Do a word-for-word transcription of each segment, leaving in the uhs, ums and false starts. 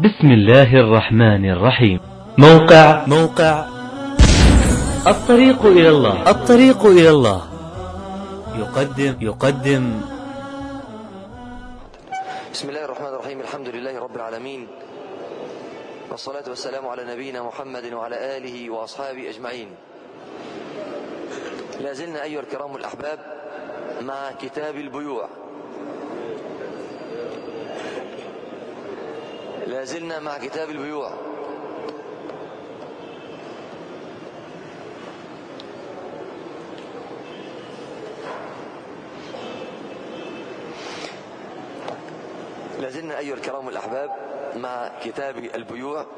بسم الله الرحمن الرحيم. موقع موقع الطريق إلى الله الطريق إلى الله يقدم يقدم بسم الله الرحمن الرحيم. الحمد لله رب العالمين، والصلاة والسلام على نبينا محمد وعلى آله وأصحابه أجمعين. لا زلنا أيها الكرام الأحباب مع كتاب البيوع، لا زلنا مع كتاب البيوع. لا زلنا أيها الكرام الأحباب مع كتاب البيوع،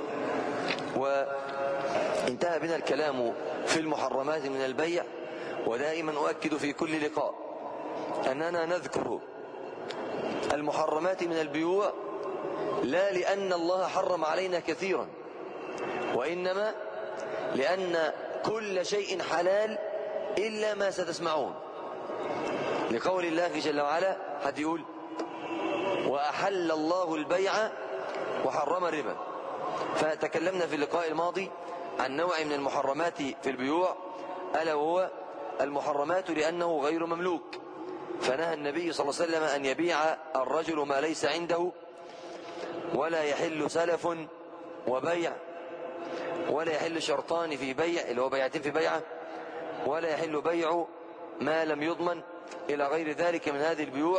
وانتهى بنا الكلام في المحرمات من البيع. ودائما أؤكد في كل لقاء أننا نذكر المحرمات من البيوع لا لأن الله حرم علينا كثيرا، وإنما لأن كل شيء حلال إلا ما ستسمعون، لقول الله جل وعلا. حد يقول وأحل الله البيع وحرم الربا. فتكلمنا في اللقاء الماضي عن نوع من المحرمات في البيوع، ألا وهو المحرمات لأنه غير مملوك. فنهى النبي صلى الله عليه وسلم أن يبيع الرجل ما ليس عنده، ولا يحل سلف وبيع، ولا يحل شرطان في بيع اللي هو بيعتين في بيعة، ولا يحل بيع ما لم يضمن، إلى غير ذلك من هذه البيوع.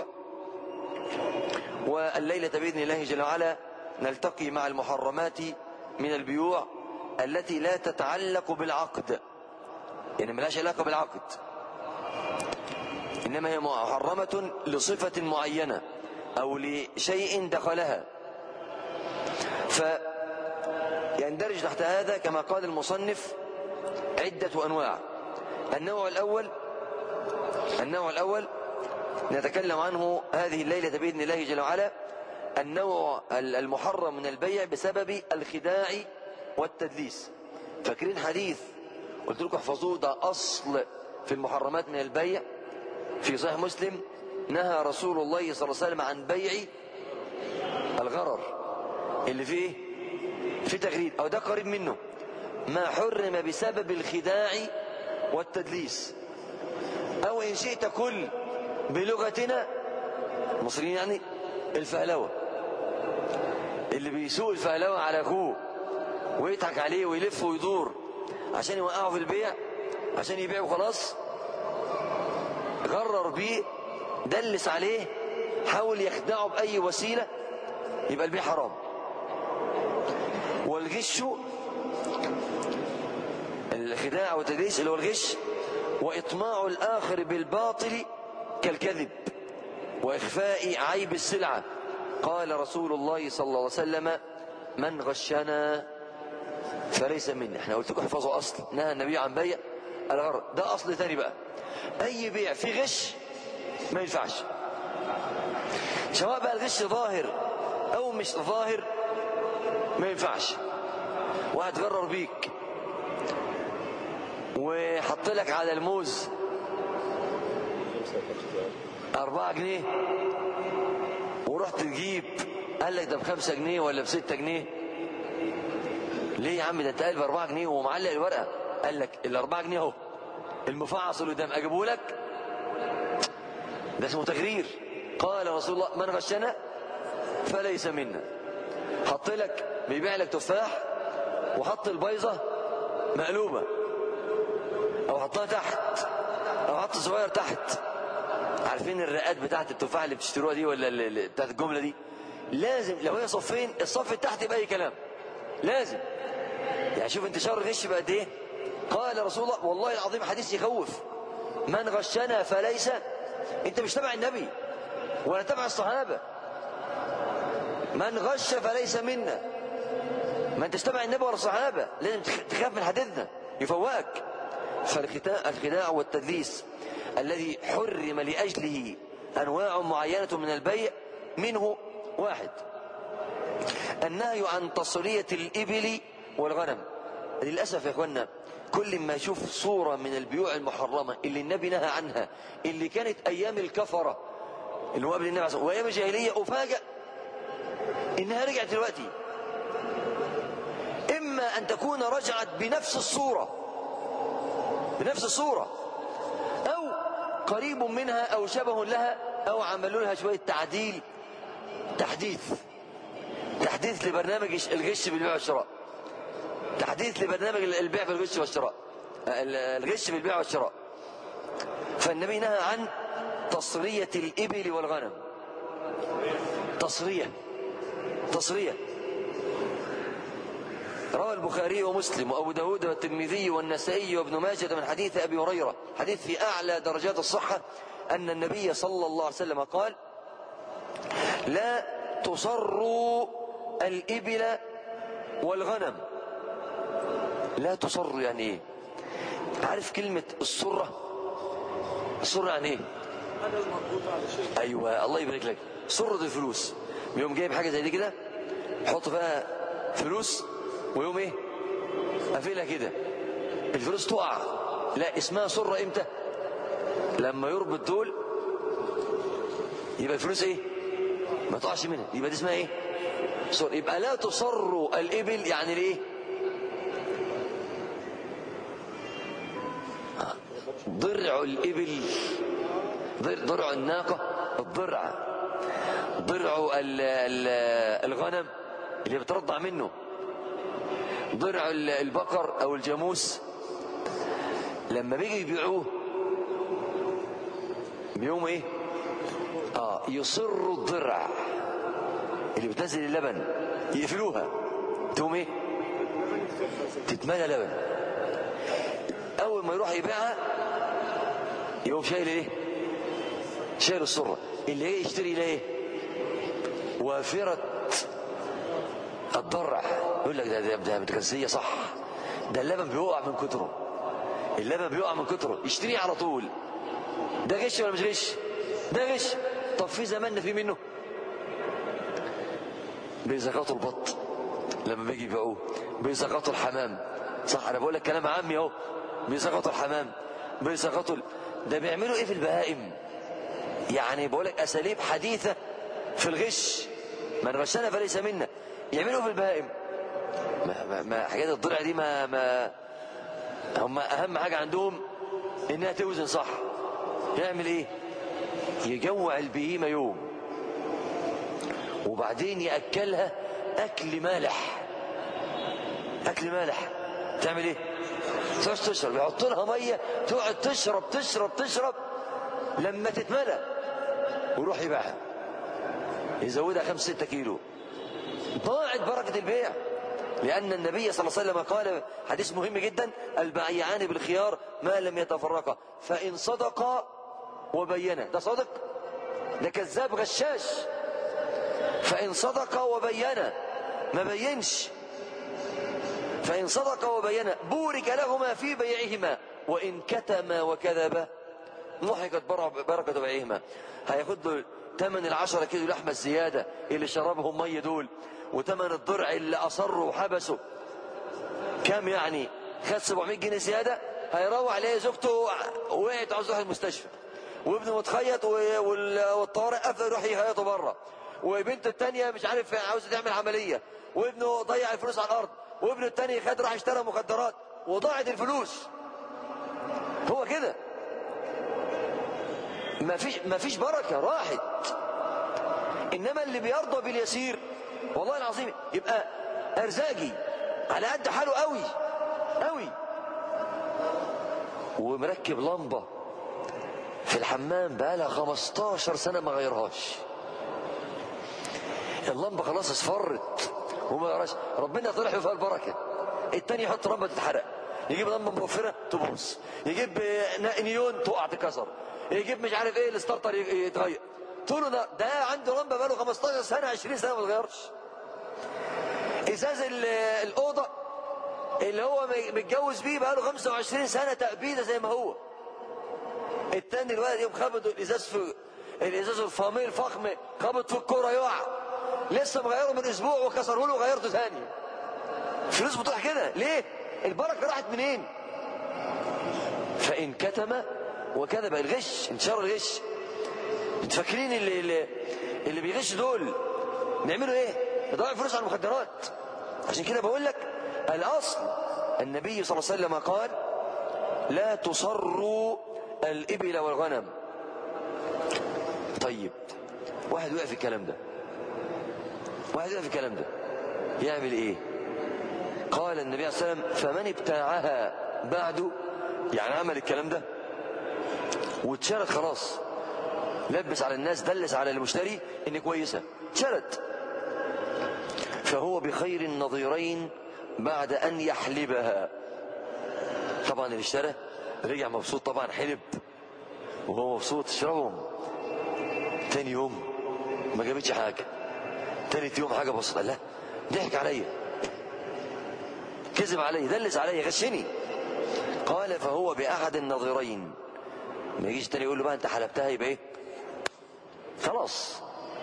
والليلة بإذن الله جل وعلا نلتقي مع المحرمات من البيوع التي لا تتعلق بالعقد، يعني ملاش علاقة بالعقد، إنما هي محرمة لصفة معينة أو لشيء دخلها. فيندرج تحت هذا كما قال المصنف عدة أنواع. النوع الأول النوع الأول نتكلم عنه هذه الليلة بإذن الله جل وعلا، النوع المحرم من البيع بسبب الخداع والتدليس. فاكرين حديث قلت لكم احفظوه، ده أصل في المحرمات من البيع في صحيح مسلم. نهى رسول الله صلى الله عليه وسلم عن بيع الغرر اللي فيه في تغريد، أو ده قريب منه، ما حرم بسبب الخداع والتدليس، أو إن شئت كل بلغتنا المصريين يعني الفهلوة، اللي بيسوق الفهلوة على أخوه ويضحك عليه ويلف ويدور عشان يوقعه في البيع، عشان يبيعه خلاص، غرر بيه، دلس عليه، حاول يخدعه بأي وسيلة، يبقى البيع حرام. والغش، الخداع والتدليس اللي هو الغش، وإطماع الآخر بالباطل كالكذب وإخفاء عيب السلعة. قال رسول الله صلى الله عليه وسلم من غشنا فليس منا. احنا قلت لكم احفظوا أصل، نهى النبي عن بيع الغرر، ده أصل ثاني بقى. أي بيع في غش ما ينفعش، سواء بقى الغش ظاهر أو مش ظاهر ما ينفعش. واحد غرر بيك وحط لك على الموز أربعة جنيه، ورحت تجيب قال لك ده بخمسة جنيه ولا بستة جنيه. ليه يا عم؟ ده انت قال بأربعة جنيه ومعلق الورقة. قال لك الأربعة جنيه اهو، المفعص اللي قدام أجيبه لك، ده اسمه تغرير. قال رسول الله من غشنا فليس منا. حط لك بيبيع لك تفاح وحط البيضة مقلوبة، أو حطها تحت، أو حط صغير تحت. عارفين الرقات بتاعت التفاح اللي بتشتروها دي ولا اللي بتاعت الجملة دي؟ لازم لو هي صفين الصف تحت يبقى أي كلام، لازم. يعني شوف انتشار الغش بقى قد ايه. قال رسول الله والله العظيم حديث يخوف، من غشنا فليس. انت مش تبع النبي ولا تبع الصحابة، من غش فليس منا. ما انتش تبع النبي ولا الصحابة، لازم تخاف من حديثنا يفوقك. فالخداع والتدليس الذي حرم لأجله أنواع معينة من البيع، منه واحد النهي عن تصرية الإبل والغنم. للأسف يا إخوانا كل ما يشوف صورة من البيوع المحرمة اللي النبي نهى عنها، اللي كانت أيام الكفرة اللي هو قبل النبي وأيام الجاهلية، أفاجأ إنها رجعت دلوقتي. أن تكون رجعت بنفس الصورة بنفس الصورة أو قريب منها أو شبه لها أو عملوا لها شوية تعديل تحديث تحديث لبرنامج الغش بالبيع والشراء تحديث لبرنامج البيع في الغش والشراء الغش في البيع والشراء. فالنبي نهى عن تصرية الإبل والغنم. تصرية تصرية روى البخاري ومسلم وأبو داود والترمذي والنسائي وابن ماجه من حديث أبي هريرة حديث في أعلى درجات الصحة أن النبي صلى الله عليه وسلم قال لا تصروا الإبل والغنم. لا تصروا يعني إيه؟ عارف كلمة السرة؟ السرة يعني إيه؟ أيوة الله يبارك لك. سرة الفلوس يوم جايب حاجة زي دي كده حط فيها فلوس ويوم ايه قافلها كده الفلوس تقع. لا اسمها سرة امتى؟ لما يربط دول يبقى الفلوس ايه ما تقعش منها يبقى دي اسمها ايه سرة. يبقى لا تصروا الابل يعني ليه ضرع الابل ضرع الناقة الضرع ضرع الغنم اللي بترضع منه ضرع البقر او الجاموس لما بيجي يبيعوه بيوم ايه اه يصروا الضرع اللي بتنزل اللبن يقفلوها تقوم ايه تتملى لبن. اول ما يروح يبيعها يقوم شايل ايه شايل السرة اللي هي يشتري ليه وافرة الضرع. يقول لك ده ده, ده متغذية صح ده اللبن بيقع من كتره اللبن بيقع من كتره يشتريه على طول. ده غش ولا مش غش؟ ده غش. طب في زماننا في منه بيزكاطوا البط لما بيجي يبيعوه بيزكاطوا الحمام صح انا بقول لك كلام عامي اهو بيزكاطوا الحمام بيزكاطوا ده بيعملوا ايه في البهائم يعني بقول لك اساليب حديثة في الغش من غشنا فليس منا. يعملوا في البهائم ما, ما, ما حاجات الضرع دي ما, ما هم اهم حاجة عندهم انها توزن صح. يعمل ايه يجوع البهيمة يوم وبعدين يأكلها اكل مالح اكل مالح تعمل ايه تقعد تشرب يحط لها مية تقعد تشرب تشرب تشرب لما تتملى ويروح يبيعها يزودها خمسة ستة كيلو. ضاعت بركة البيع لأن النبي صلى الله عليه وسلم قال حديث مهم جدا البيعان بالخيار ما لم يتفرقا فإن صدقا وبينا. ده صدق ده كذاب غشاش. فإن صدقا وبينا ما بينش فإن صدقا وبينا بورك لهما في بيعهما وإن كتما وكذبا محقت بركة بيعهما. هياخد له ثمن العشرة كيلو لحمة الزيادة اللي شربهم مية دول وثمن الضرع اللي أصروا وحبسوا كم يعني خد سبعمية جنيه زيادة. هيروح عليه زوجته وقعت عاوز يروح المستشفى وابنه متخيط والطوارئ قفل يروح يهيطه بره وبنته الثانيه مش عارف عاوزه تعمل عمليه وابنه ضيع الفلوس على الارض وابنه الثاني خد راح اشترى مخدرات وضاعت الفلوس. هو كده ما فيش ما فيش بركه راحت. انما اللي بيرضى باليسير والله العظيم يبقى ارزاقي على قد حاله قوي قوي ومركب لمبه في الحمام بقالها خمستاشر سنه ما غيرهاش. اللمبه خلاص اصفرت وما غيرهاش ربنا طلع فيها البركه. التاني يحط لمبه تتحرق يجيب لمبه موفره تبوظ يجيب نيون تقع تكسر يجيب مش عارف ايه الستارتر يتغير طول ده ده عنده لمبه بقاله خمستاشر سنه عشرين سنه ما اتغيرش. ازاز الاوضه اللي هو متجوز بيه بقاله خمسة وعشرين سنه تأبيده زي ما هو. التاني الولد يوم خبطوا الازاز في الازاز الفامي الفخم خبط في الكوره يقع لسه مغيره من اسبوع وكسره له وغيرته ثاني. فلوس بتروح كده ليه؟ البركه راحت منين؟ فان كتم وكذب الغش انتشار الغش. فاكرين اللي, اللي اللي بيغش دول نعملوا ايه؟ يضيعوا فلوس على المخدرات. عشان كده بقول لك الأصل النبي صلى الله عليه وسلم قال لا تصروا الإبل والغنم. طيب واحد وقع في الكلام ده، واحد وقع في الكلام ده يعمل ايه؟ قال النبي صلى الله عليه وسلم فمن ابتاعها بعده، يعني عمل الكلام ده واتشرت خلاص، لبس على الناس، دلس على المشتري ان كويسة، اتشرت، فهو بخير النظيرين بعد ان يحلبها. طبعا اللي اشترى رجع مبسوط، طبعا حلب وهو مبسوط، اشربهم. تاني يوم ما جابتش حاجة، تالت يوم حاجة بسيطة، لا ضحك عليا، كذب عليا، دلس عليا، غشني. قال فهو بأحد النظيرين. ما يجيش تاني يقول له بقى انت حلبتها يبقى ايه خلاص،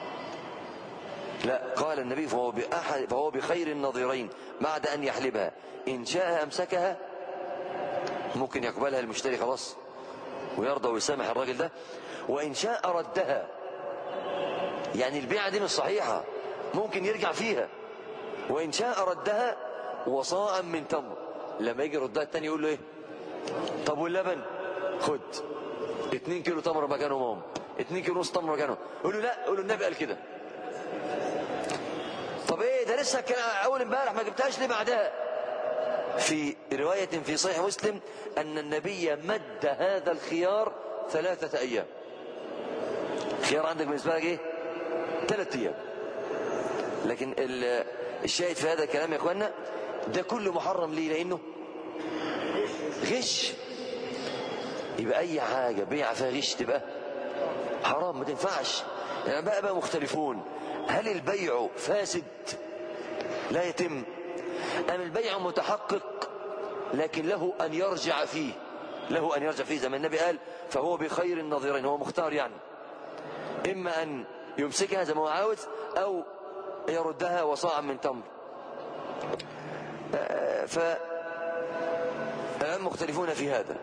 لا. قال النبي فهو بأحد فهو بخير النظيرين بعد ان يحلبها، ان شاء امسكها، ممكن يقبلها المشتري خلاص ويرضى ويسامح الراجل ده، وان شاء ردها، يعني البيعة دي مش صحيحة، ممكن يرجع فيها، وان شاء ردها وصاعا من تمر. لما يجي ردها التاني يقول له ايه؟ طب واللبن؟ خد اتنين كيلو تمر مكانهم هم، اتنين كيلو نص تمر مكانهم. يقول له لا، يقول له النبي قال كده. طب ايه ده لسه كان اول امبارح ما جبتهاش ليه بعدها؟ في رواية في صحيح مسلم ان النبي مد هذا الخيار ثلاثة ايام. خيار عندك بالنسبة لك ايه؟ ثلاثة ايام. لكن الشاهد في هذا الكلام يا اخوانا ده كله محرم ليه؟ لانه غش. يبقى اي حاجة بيع فيها غش تبقى حرام، ما تنفعش. يعني بقى بقى مختلفون، هل البيع فاسد لا يتم، ام البيع متحقق لكن له ان يرجع فيه، له ان يرجع فيه زي ما النبي قال فهو بخير النظيرين، هو مختار، يعني اما ان يمسكها زي ما هو عاوز او يردها وصاعا من تمر. فالعلماء مختلفون في هذا.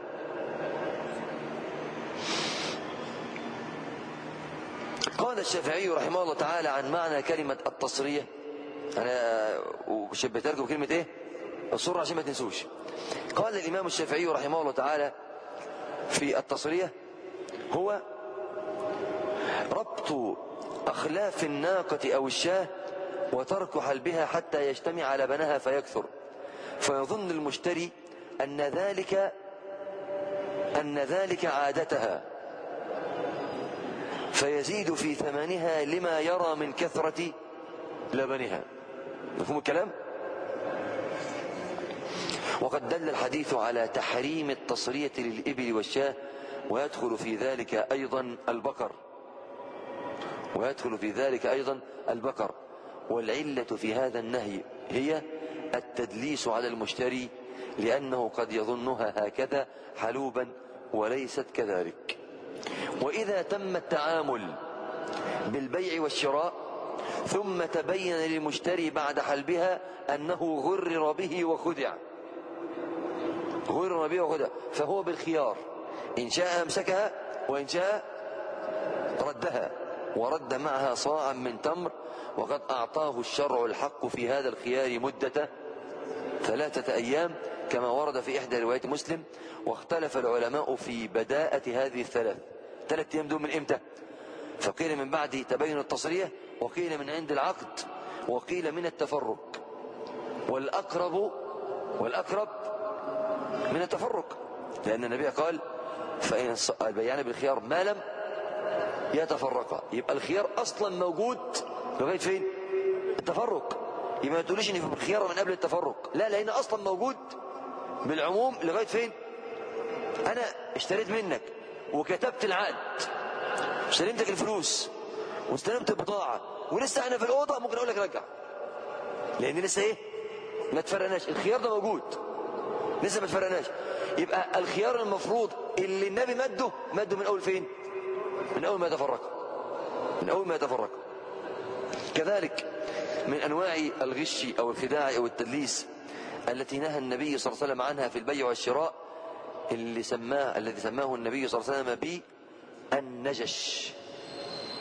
قال الشافعي رحمه الله تعالى عن معنى كلمة التصرية، أنا وشبهت لكم كلمة إيه؟ الصرة عشان ما تنسوش. قال الإمام الشافعي رحمه الله تعالى في التصرية هو ربط أخلاف الناقة أو الشاة وترك حلبها حتى يجتمع لبنها فيكثر، فيظن المشتري أن ذلك أن ذلك عادتها، فيزيد في ثمنها لما يرى من كثرة لبنها. مفهوم الكلام؟ وقد دل الحديث على تحريم التصرية للإبل والشاة، ويدخل في ذلك أيضا البقر ويدخل في ذلك أيضا البقر والعلة في هذا النهي هي التدليس على المشتري، لأنه قد يظنها هكذا حلوبا وليست كذلك. وإذا تم التعامل بالبيع والشراء ثم تبين للمشتري بعد حلبها أنه غرر به وخدع غرر به وخدع فهو بالخيار، إن شاء أمسكها وإن شاء ردها، ورد معها صاعا من تمر، وقد أعطاه الشرع الحق في هذا الخيار مدة ثلاثة أيام كما ورد في إحدى روايات مسلم. واختلف العلماء في بداءة هذه الثلاث ثلاث أيام دول من إمتى؟ فقيل من بعد تبين التصرية، وقيل من عند العقد، وقيل من التفرق، والأقرب والأقرب من التفرق، لأن النبي قال فإن البيان بالخيار ما لم يتفرقا. يبقى الخيار أصلا موجود لغاية فين؟ التفرق. يبقى ما تقوليش إن الخيار من قبل التفرق، لا، لأن أصلا موجود بالعموم لغاية فين؟ أنا اشتريت منك وكتبت العقد، استلمتك الفلوس واستلمت البضاعة ولسه أنا في الأوضة، ممكن أقول لك رجع، لأن لسه إيه؟ ما تفرقناش. الخيار ده موجود لسه ما تفرقناش. يبقى الخيار المفروض اللي النبي مده مده من أول فين؟ من أول ما يتفرق من أول ما يتفرق. كذلك من أنواع الغش أو الخداع أو التدليس التي نهى النبي صلى الله عليه وسلم عنها في البيع والشراء اللي سماه الذي سماه النبي صلى الله عليه وسلم بالنجش.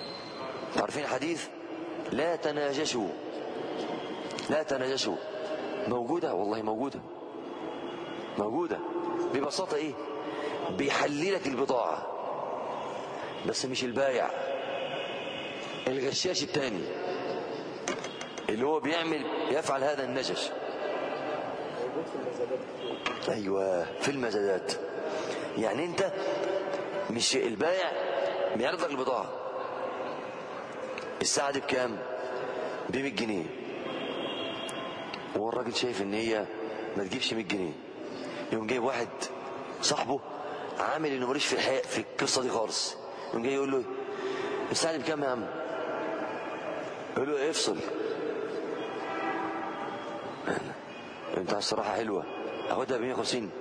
عارفين الحديث لا تناجشوا لا تناجشوا موجودة والله، موجودة موجودة. ببساطة ايه؟ بيحللك البضاعة، بس مش البايع، الغشاش التاني اللي هو بيعمل يفعل هذا النجش. ايوه في المزادات. يعني انت مش البايع بيعرض لك البضاعة، الساعة دي بكام؟ ب مية جنيه، والراجل شايف ان هي ما تجيبش مية جنيه، يوم جايب واحد صاحبه عامل انه ماليش في الحقيقة في القصة دي خالص، يوم جاي يقول له الساعة دي بكام يا عم؟ يقول له افصل، انت الصراحة حلوة اخدها ب مية وخمسين.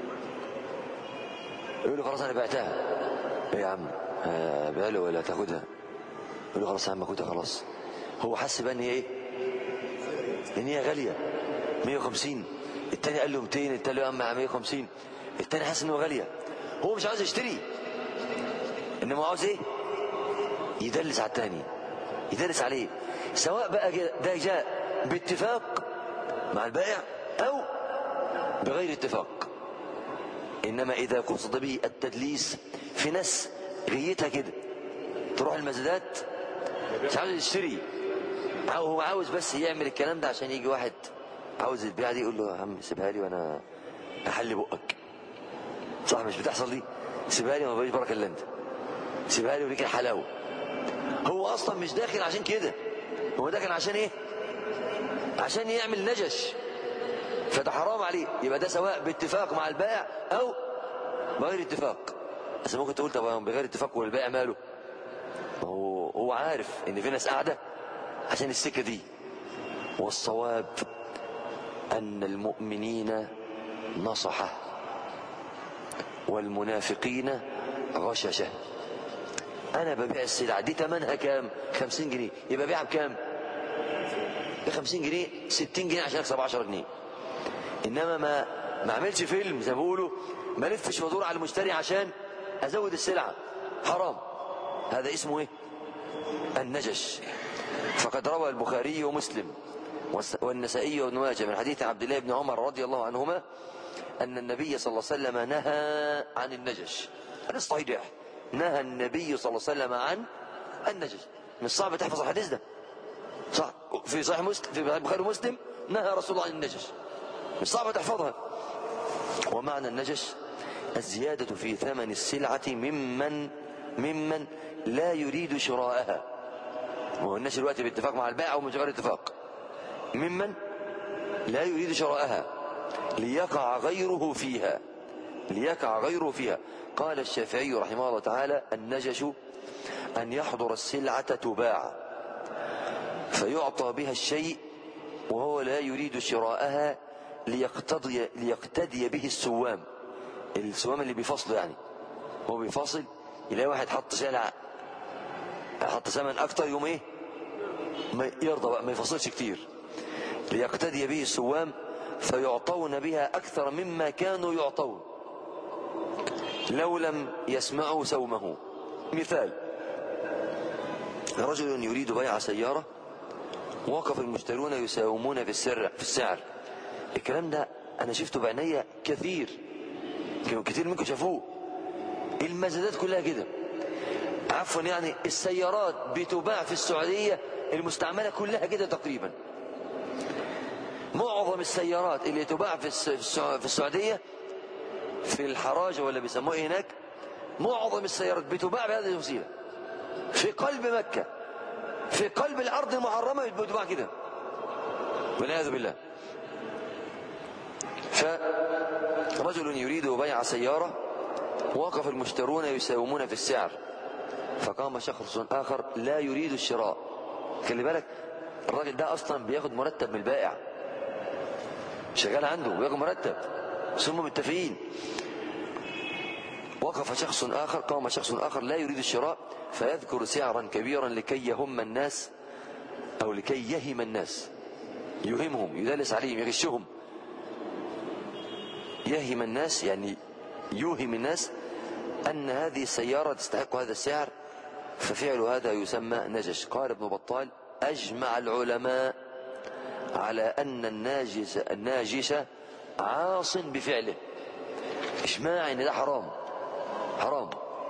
يقول له خلاص انا بعتها. ايه يا عم بيع له ولا تاخدها؟ يقول له خلاص يا عم اخدها خلاص. هو حس بقى ان هي ايه؟ ان هي غالية مية وخمسين. التاني قال له ميتين، التاني قال له يا عم مية وخمسين. التاني حس انه غالية، هو مش عاوز يشتري، انما عاوز ايه؟ يدلس على التاني، يدلس عليه، سواء بقى ده جاء باتفاق مع البائع او بغير اتفاق. انما اذا قصد به التدليس، في ناس غيتها كده تروح المزادات مش عاوز يشتري، هو عاوز بس يعمل الكلام ده عشان يجي واحد عاوز البيعه دي يقول له يا عم سيبها لي وانا احل بقك. صح مش بتحصل دي؟ سيبها لي ما بقاش بركه الا انت، سيبها لي وليك الحلاوه. هو اصلا مش داخل عشان كده، هو داخل عشان ايه؟ عشان يعمل نجش، فده حرام عليه. يبقى ده سواء باتفاق مع البائع او بغير اتفاق. بس ممكن تقول طب بغير اتفاق والبائع ماله؟ هو هو عارف ان في ناس قاعده عشان السكه دي. والصواب ان المؤمنين نصحه والمنافقين غششه. انا ببيع السلعه دي ثمنها كام؟ خمسين جنيه، يبقى بيعها بكام؟ ب خمسين جنيه، ستين جنيه عشان اكسب عشرة جنيه. انما ما ما اعملش فيلم زي ما بيقولوا، ما لفش وادور على المشتري عشان ازود السلعه، حرام. هذا اسمه ايه؟ النجش. فقد روى البخاري ومسلم والنسائي وابن ماجه من حديث عبد الله بن عمر رضي الله عنهما ان النبي صلى الله عليه وسلم نهى عن النجش. هذا صحيح، نهى النبي صلى الله عليه وسلم عن النجش. مش صعب تحفظ الحديث ده، صح؟ في صحيح مسلم، في البخاري ومسلم نهى رسول الله عن النجش، مش صعب تحفظها. ومعنى النجش الزيادة في ثمن السلعة ممن ممن لا يريد شراءها. وهو الناس دلوقتي باتفاق مع البائع ومن غير اتفاق. ممن لا يريد شراءها ليقع غيره فيها، ليقع غيره فيها. قال الشافعي رحمه الله تعالى النجش أن يحضر السلعة تباع فيعطى بها الشيء وهو لا يريد شراءها ليقتضي, ليقتدي به السوام. السوام اللي بيفصل، يعني هو بيفصل يلاقي واحد حط سلعة حط ثمن اكتر، يوم ايه؟ ما يرضى بقى، ما يفصلش كتير. ليقتدي به السوام فيعطون بها اكثر مما كانوا يعطون لو لم يسمعوا سومه. مثال: رجل يريد بيع سيارة وقف المشترون يساومون في السر في السعر. الكلام ده انا شفته بعينيا كثير، كتير منكم شافوه. المزادات كلها كده، عفوا يعني السيارات بتباع في السعودية المستعملة كلها كده تقريبا. معظم السيارات اللي تباع في في السعودية في الحراجة ولا بيسموه هناك، معظم السيارات بتباع بهذه الوسيلة في قلب مكة، في قلب الأرض المحرمة بتباع كده والعياذ بالله. فرجل يريد بيع سيارة وقف المشترون يساومون في السعر فقام شخص آخر لا يريد الشراء. خلي بالك الراجل ده أصلا بياخد مرتب من البائع، شغال عنده بياخد مرتب، ثم متفقين. وقف شخص آخر قام شخص آخر لا يريد الشراء فيذكر سعرا كبيرا لكي يهم الناس أو لكي يهم الناس، يهمهم، يدلس عليهم، يغشهم. يهم الناس يعني يوهم الناس أن هذه السيارة تستحق هذا السعر، ففعل هذا يسمى نجش. قال ابن بطال: أجمع العلماء على أن الناجس الناجس عاص بفعله. إجماع أن ده حرام حرام،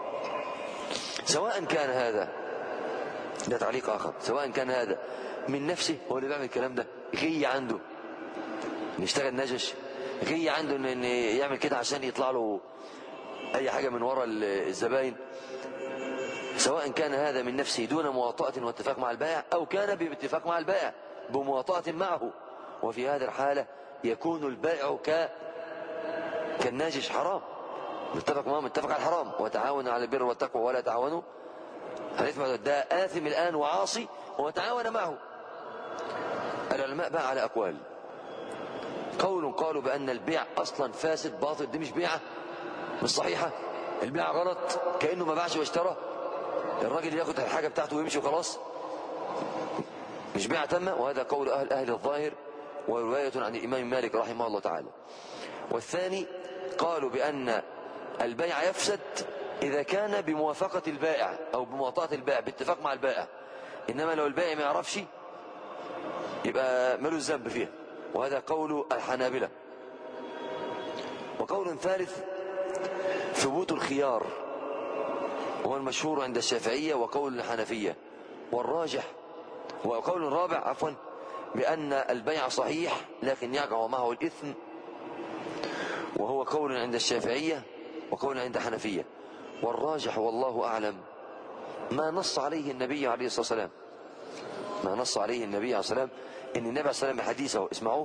سواء كان هذا، ده تعليق آخر، سواء كان هذا من نفسه هو اللي بيعمل الكلام ده، غي عنده نشتغل نجش، غي عنده ان يعمل كده عشان يطلع له اي حاجة من وراء الزباين، سواء كان هذا من نفسه دون مواطأة واتفاق مع البائع، او كان باتفاق مع البائع بمواطأة معه، وفي هذه الحالة يكون البائع ك كالناجش حرام، متفق معه متفق على الحرام، وتعاونوا على البر والتقوى ولا تعاونوا على الإثم والعدوان. ده آثم الآن وعاصي وتعاون معه. العلماء بقى على أقوال، قول قالوا بأن البيع أصلا فاسد باطل، دي مش بيعة، مش صحيحة، البيع غلط كأنه ما باعش واشترى، الراجل ياخد الحاجة بتاعته ويمشي وخلاص، مش بيعة تامة، وهذا قول أهل أهل الظاهر ورواية عن الإمام مالك رحمه الله تعالى. والثاني قالوا بأن البيع يفسد إذا كان بموافقة البائع أو بمواطأة البائع باتفاق مع البائع، إنما لو البائع ما يعرفش يبقى ماله الذنب فيها، وهذا قول الحنابلة. وقول ثالث ثبوت الخيار، وهو المشهور عند الشافعية وقول الحنفية، والراجح وقول رابع عفوا بأن البيع صحيح لكن يقع معه الإثم، وهو قول عند الشافعية وقول عند الحنفية. والراجح والله أعلم ما نص عليه النبي عليه الصلاة والسلام، ما نص عليه النبي عليه الصلاة والسلام، إن النبي عليه الصلاة والسلام حديثه اسمعوه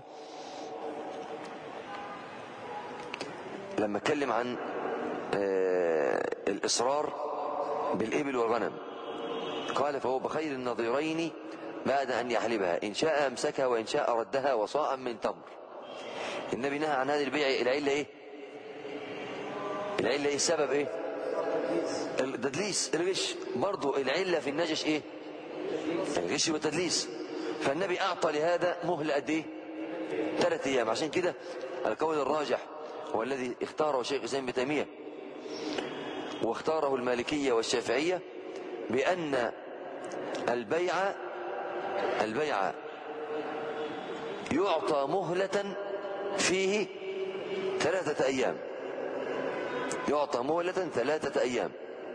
لما اتكلم عن آه الإصرار بالإبل والغنم، قال فهو بخير النظيرين بعد أن يحلبها، إن شاء أمسكها وإن شاء ردها وصاعا من تمر. النبي نهى عن هذا البيع، العلة إيه؟ العلة إيه؟ السبب إيه؟ التدليس، الغش، برضو العلة في النجش إيه؟ الغش والتدليس. فالنبي أعطى لهذا مهلة قد إيه؟ ثلاثة أيام. عشان كده القول الراجح هو الذي اختاره شيخ الإسلام ابن تيمية واختاره المالكية والشافعية، بأن البيع البيع يعطى مهلة فيه ثلاثة أيام، يعطى مهلة ثلاثة أيام،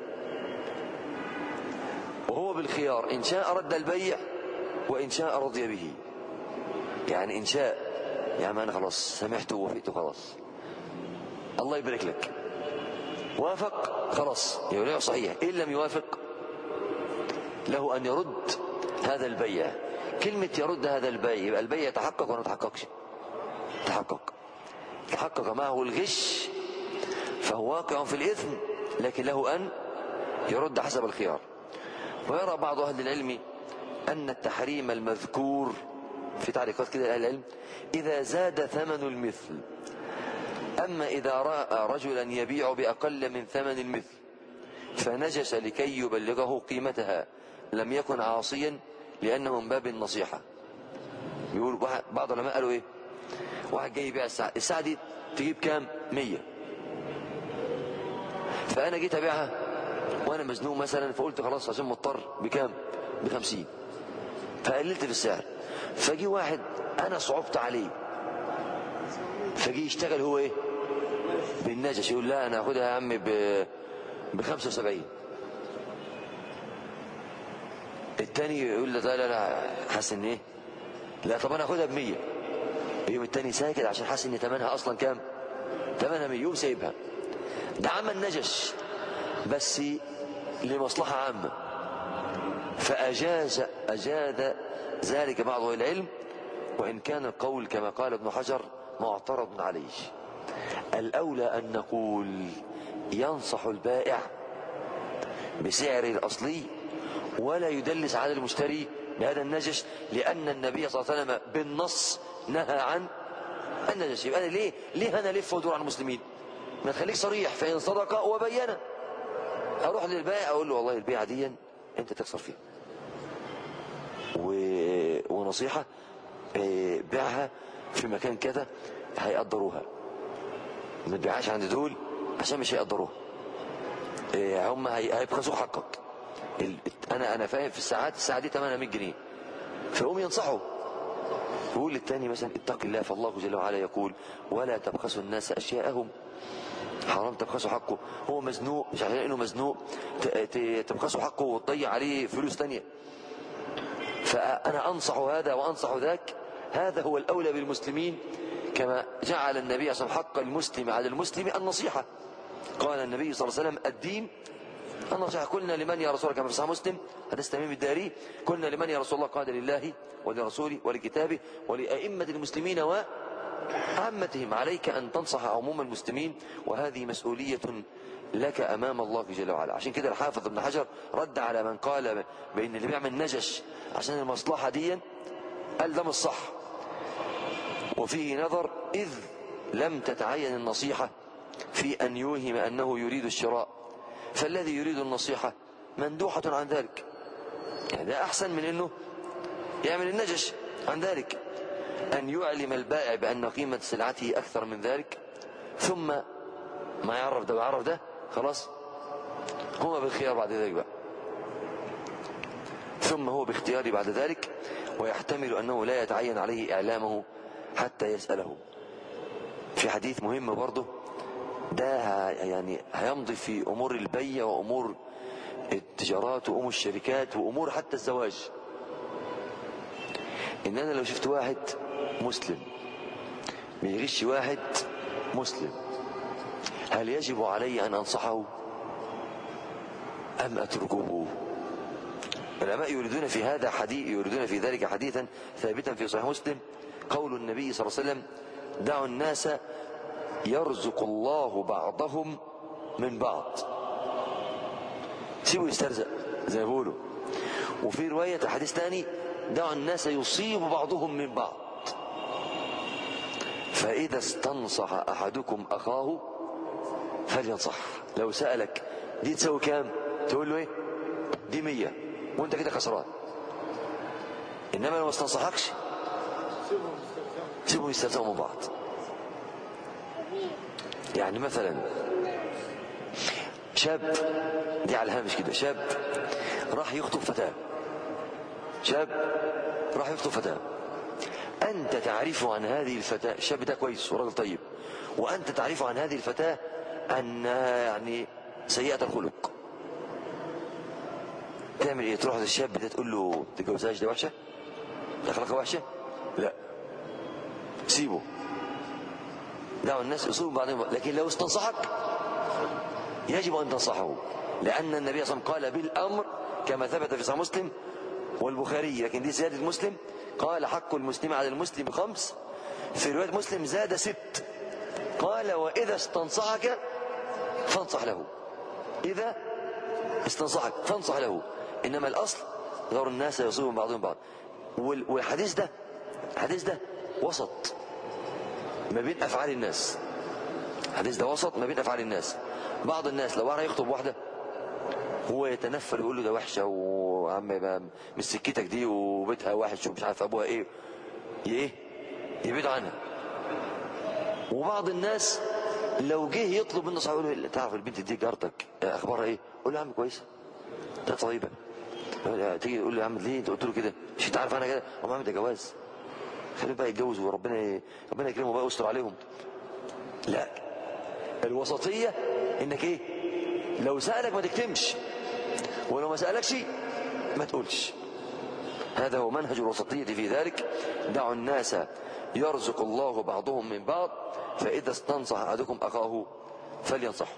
وهو بالخيار، إن شاء رد البيع وإن شاء رضي به. يعني إن شاء يعني أنا خلاص سمحته ووافقته خلاص الله يبارك لك، وافق خلاص يبقى صحيح، إن لم يوافق له أن يرد هذا البيع. كلمة يرد هذا البيع يبقى البيع يتحقق ولا يتحققش؟ تحقق، تحقق معه الغش فهو واقع في الإثم، لكن له أن يرد حسب الخيار. ويرى بعض أهل العلم أن التحريم المذكور في تعليقات كده أهل العلم إذا زاد ثمن المثل، أما إذا رأى رجلا يبيع بأقل من ثمن المثل فنجس لكي يبلغه قيمتها لم يكن عاصيا لأنه من باب النصيحة. بيقول بعض العلماء قالوا إيه؟ واحد جاي يبيع الساعة، الساعة دي تجيب كام؟ مية، فأنا جيت أبيعها وأنا مزنوق مثلا، فقلت خلاص عشان مضطر بكام؟ بخمسين، فقللت في السعر. فجي واحد أنا صعبت عليه فجي يشتغل هو إيه؟ بالنجش، يقول لا أنا أخدها يا عم بخمسة وسبعين، التاني يقول لا لا لا حاسس ان ايه، لا طب انا اخدها بمية، يوم التاني ساكت عشان حاسس ان ثمنها اصلا كام؟ ثمنها مية، يوم سايبها. ده عمل نجش بس لمصلحة عامة، فأجاز أجاد ذلك بعض أهل العلم، وإن كان القول كما قال ابن حجر معترض عليه. الأولى أن نقول ينصح البائع بسعره الأصلي ولا يدلس على المشتري بهذا النجش، لأن النبي صلى الله عليه وسلم بالنص نهى عن النجش. يبقى أنا ليه ليه أنا لف ودور على المسلمين؟ ما تخليك صريح، فإن صدق وبينه أروح للبائع أقول له والله البيعة دي أنت تكسر فيها، و... ونصيحة بيعها في مكان كذا هيقدروها، ما تبيعهاش عند دول عشان مش هيقدروها، هم هيبخسوا حقك. انا انا فاهم في الساعات، الساعه دي ثمنها مية جنيه، فهم ينصحوا يقول للتاني مثلا اتق الله، فالله جل وعلا يقول ولا تبخسوا الناس أشياءهم، حرام تبخسوا حقه، هو مزنوق مش عشان انه مزنوق تبخسوا حقه وتضيع عليه فلوس تانية. فأنا أنصح هذا وأنصح ذاك، هذا هو الأولى بالمسلمين، كما جعل النبي صلى الله عليه وسلم حق المسلم على المسلم النصيحة. قال النبي صلى الله عليه وسلم الدين النصيحة. قلنا لمن يا رسول الله؟ كما في صحيح مسلم حديث تميم الداري، قلنا لمن يا رسول الله؟ قال لله ولرسوله ولكتابه ولأئمة المسلمين وعامتهم. عليك أن تنصح عموم المسلمين، وهذه مسؤولية لك أمام الله جل وعلا. عشان كده الحافظ ابن حجر رد على من قال بأن اللي بيعمل نجش عشان المصلحة دي قال ده مش صح، وفيه نظر، إذ لم تتعين النصيحة في أن يوهم أنه يريد الشراء، فالذي يريد النصيحة مندوحة عن ذلك. يعني ده أحسن من أنه يعمل النجش عن ذلك. أن يعلم البائع بأن قيمة سلعته أكثر من ذلك، ثم ما يعرف ده ويعرف ده، خلاص هو بالخيار بعد ذلك بقى. ثم هو باختياري بعد ذلك، ويحتمل أنه لا يتعين عليه إعلامه حتى يسأله. في حديث مهم برضه ده يعني هيمضي في أمور البيع وأمور التجارات وأمور الشركات وأمور حتى الزواج. إن أنا لو شفت واحد مسلم بيغش واحد مسلم، هل يجب علي أن أنصحه أم أتركه؟ العلماء يريدون في هذا حديث يريدون في ذلك حديثا ثابتا في صحيح مسلم، قول النبي صلى الله عليه وسلم دعوا الناس يرزق الله بعضهم من بعض. سيبوا يسترزق زي ما بيقولوا. وفي رواية حديث ثاني دعوا الناس يصيب بعضهم من بعض، فإذا استنصح أحدكم أخاه فلينصح. لو سألك دي تسوي كام تقول له ايه؟ دي مية، وانت كده خسران. انما لو ما استنصحكش سيبهم يسترزقوا من بعض. يعني مثلا شاب، دي على الهامش كده، شاب راح يخطب فتاة، شاب راح يخطب فتاة، أنت تعرف عن هذه الفتاة، الشاب ده كويس وراجل طيب، وأنت تعرف عن هذه الفتاة أنها يعني سيئة الخلق، تعمل إيه؟ تروح للشاب ده تقول له تتجوزهاش، ده وحشة، ده أخلاقها وحشة؟ لا، سيبه، دعوا الناس يصيبوا بعضهم. لكن لو استنصحك يجب أن تنصحه، لأن النبي صلى الله عليه وسلم قال بالأمر كما ثبت في صحيح مسلم والبخاري، لكن دي زيادة مسلم، قال حق المسلم على المسلم خمس، في رواية مسلم زاد ست، قال وإذا استنصحك فانصح له، إذا استنصحك فانصح له، إنما الأصل دور الناس يصيبون بعضهم بعض. والحديث ده الحديث ده وسط ما بين أفعال الناس، الحديث ده وسط ما بين أفعال الناس. بعض الناس لو واحد يخطب واحدة هو يتنفر يقول له ده وحشة وعم مش سكتك دي وبيتها وحش ومش عارف أبوها إيه إيه يبعد عنها. وبعض الناس لو جه يطلب منه صاحبه يقول له تعرف البنت دي جارتك أخبارها إيه؟ قول له يا عم كويسة، ده طيبة. تيجي تقول له يا عم ليه أنت قلت له كده؟ مش أنت عارف أنا كده؟ أقوم عامل ده جواز، خليهم بقى يتجوزوا وربنا ربنا يكرمهم بقى ويستر عليهم. لا، الوسطية انك ايه؟ لو سألك ما تكتمش، ولو ما سألكش ما تقولش. هذا هو منهج الوسطية في ذلك. دعوا الناس يرزق الله بعضهم من بعض، فإذا استنصح أحدكم أخاه فلينصحه.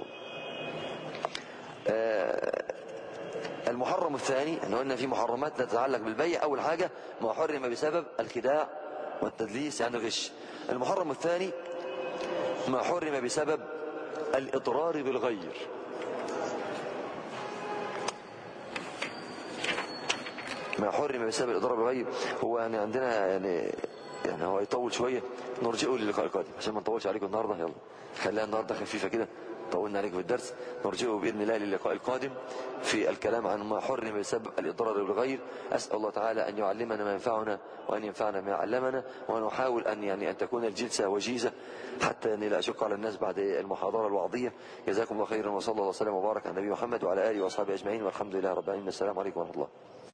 آه المحرم الثاني، احنا قلنا في محرمات تتعلق بالبيع. أول حاجة ما حرم بسبب الخداع والتدليس يعني الغش. المحرم الثاني ما حرم بسبب الإضرار بالغير. ما حرم بسبب الإضرار بالغير هو يعني عندنا يعني يعني هو يطول شوية، نرجئه للقاء القادم عشان ما نطولش عليكم النهارده. يلا خليها النهارده خفيفة كده، طولنا عليكم في الدرس. نرجئه بإذن الله للقاء القادم في الكلام عن ما حرم بسبب الإضرار بالغير. أسأل الله تعالى أن يعلمنا ما ينفعنا وأن ينفعنا ما علمنا، ونحاول أن يعني أن تكون الجلسة وجيزة حتى يعني لا أشق على الناس بعد المحاضرة الوعظية. جزاكم الله خيرا، وصلى الله وسلم وبارك على النبي محمد وعلى آله وأصحابه أجمعين، والحمد لله رب العالمين. السلام عليكم ورحمة الله.